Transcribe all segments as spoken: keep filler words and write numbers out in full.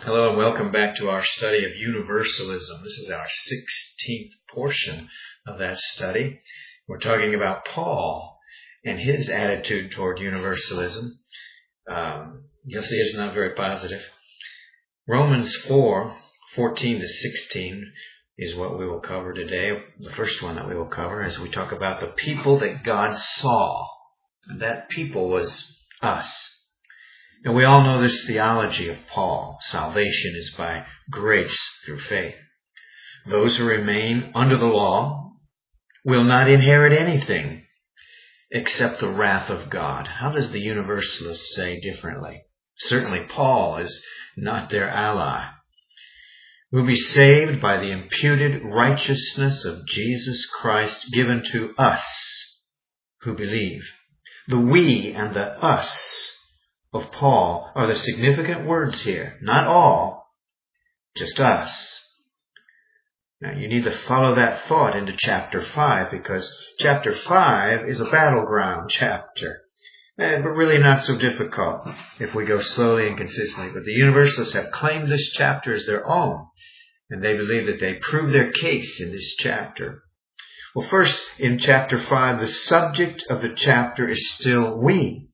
Hello and welcome back to our study of universalism. This is our sixteenth portion of that study. We're talking about Paul and his attitude toward universalism. Um, you'll see it's not very positive. Romans four, fourteen to sixteen is what we will cover today. The first one that we will cover as we talk about the people that God saw. And that people was us. And we all know this theology of Paul. Salvation is by grace through faith. Those who remain under the law will not inherit anything except the wrath of God. How does the universalist say differently? Certainly Paul is not their ally. We'll be saved by the imputed righteousness of Jesus Christ given to us who believe. The we and the us of Paul are the significant words here. Not all, just us. Now you need to follow that thought into chapter five, because chapter five is a battleground chapter. Eh, but really not so difficult if we go slowly and consistently. But the universalists have claimed this chapter as their own, and they believe that they prove their case in this chapter. Well, first, in chapter five, the subject of the chapter is still we.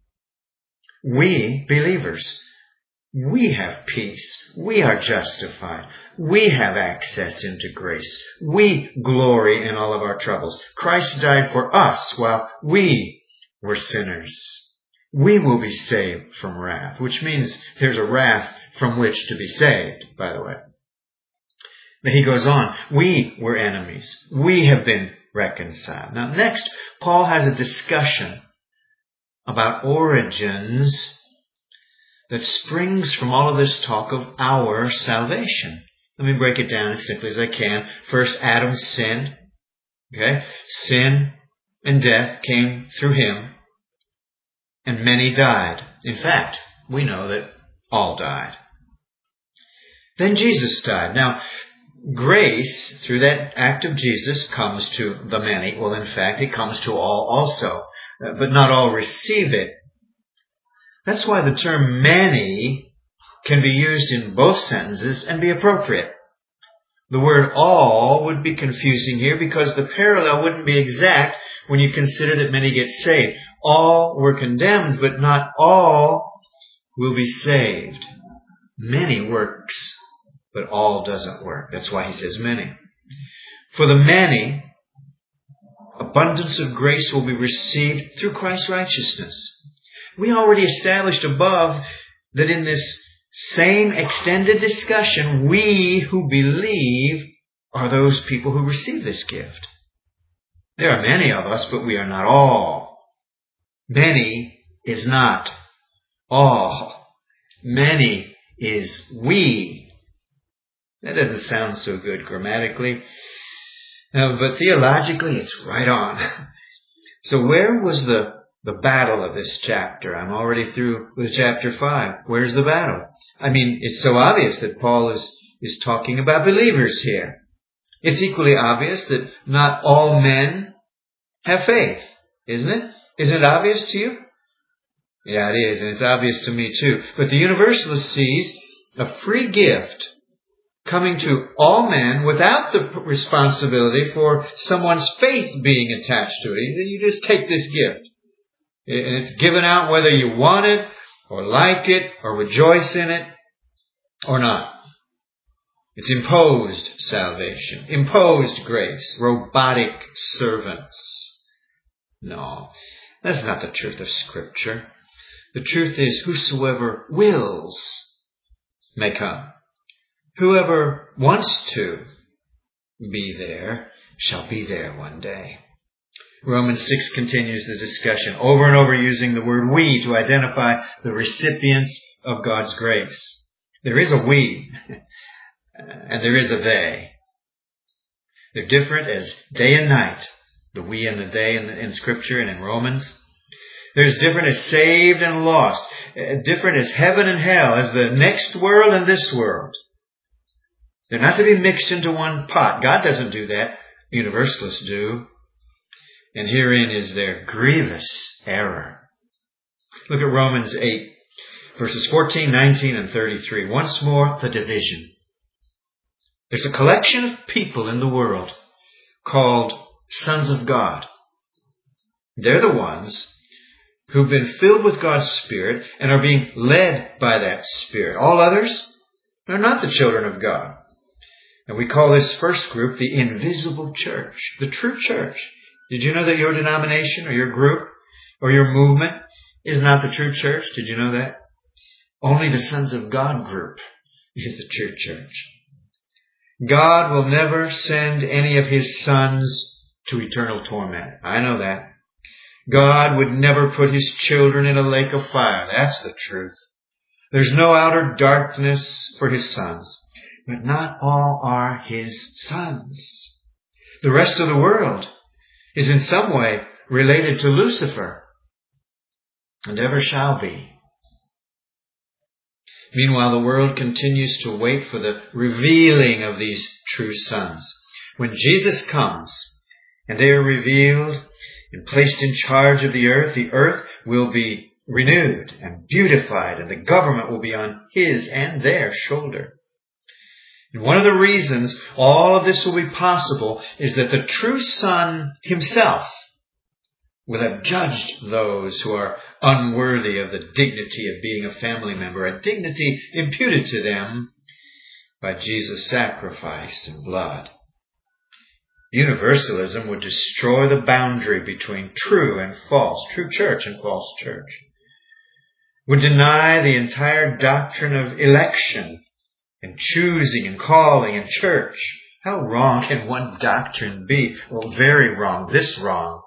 We, believers, we have peace. We are justified. We have access into grace. We glory in all of our troubles. Christ died for us while we were sinners. We will be saved from wrath, which means there's a wrath from which to be saved, by the way. But he goes on, we were enemies. We have been reconciled. Now, next, Paul has a discussion about origins that springs from all of this talk of our salvation. Let me break it down as simply as I can. First, Adam sinned. Okay? Sin and death came through him, and many died. In fact, we know that all died. Then Jesus died. Now, grace, through that act of Jesus, comes to the many. Well, in fact, it comes to all also. But not all receive it. That's why the term many can be used in both sentences and be appropriate. The word all would be confusing here because the parallel wouldn't be exact when you consider that many get saved. All were condemned, but not all will be saved. Many works, but all doesn't work. That's why he says many. For the many, abundance of grace will be received through Christ's righteousness. We already established above that in this same extended discussion, we who believe are those people who receive this gift. There are many of us, but we are not all. Many is not all. Many is we. That doesn't sound so good grammatically. No, but theologically, it's right on. So where was the, the battle of this chapter? I'm already through with chapter five. Where's the battle? I mean, it's so obvious that Paul is, is talking about believers here. It's equally obvious that not all men have faith, isn't it? Isn't it obvious to you? Yeah, it is, and it's obvious to me too. But the universalist sees a free gift coming to all men without the responsibility for someone's faith being attached to it. You just take this gift. And it's given out whether you want it, or like it, or rejoice in it, or not. It's imposed salvation, imposed grace, robotic servants. No, that's not the truth of Scripture. The truth is, whosoever wills may come. Whoever wants to be there shall be there one day. Romans six continues the discussion, over and over using the word we to identify the recipients of God's grace. There is a we, and there is a they. They're different as day and night, the we and the they in, in Scripture and in Romans. They're as different as saved and lost, different as heaven and hell, as the next world and this world. They're not to be mixed into one pot. God doesn't do that. Universalists do. And herein is their grievous error. Look at Romans eight. Verses fourteen, nineteen, and thirty-three. Once more, the division. There's a collection of people in the world called sons of God. They're the ones who've been filled with God's Spirit and are being led by that Spirit. All others are not the children of God. And we call this first group the invisible church, the true church. Did you know that your denomination or your group or your movement is not the true church? Did you know that? Only the sons of God group is the true church. God will never send any of His sons to eternal torment. I know that. God would never put His children in a lake of fire. That's the truth. There's no outer darkness for His sons. But not all are His sons. The rest of the world is in some way related to Lucifer, and ever shall be. Meanwhile, the world continues to wait for the revealing of these true sons. When Jesus comes and they are revealed and placed in charge of the earth, the earth will be renewed and beautified, and the government will be on His and their shoulder. And one of the reasons all of this will be possible is that the true Son Himself will have judged those who are unworthy of the dignity of being a family member, a dignity imputed to them by Jesus' sacrifice and blood. Universalism would destroy the boundary between true and false, true church and false church. Would deny the entire doctrine of election and choosing and calling in church. How wrong can one doctrine be? Well, very wrong. This wrong.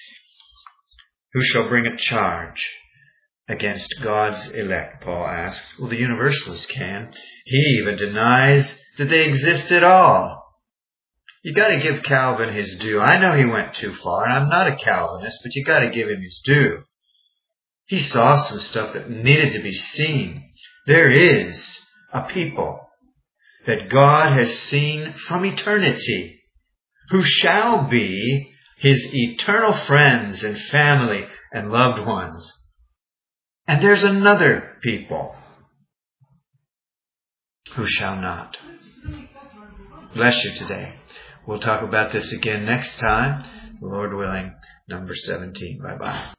Who shall bring a charge against God's elect, Paul asks. Well, the Universalist can. He even denies that they exist at all. You got to give Calvin his due. I know he went too far, and I'm not a Calvinist, but you got to give him his due. He saw some stuff that needed to be seen. There is a people that God has seen from eternity, who shall be His eternal friends and family and loved ones. And there's another people who shall not. Bless you today. We'll talk about this again next time, Lord willing, number seventeen. Bye-bye.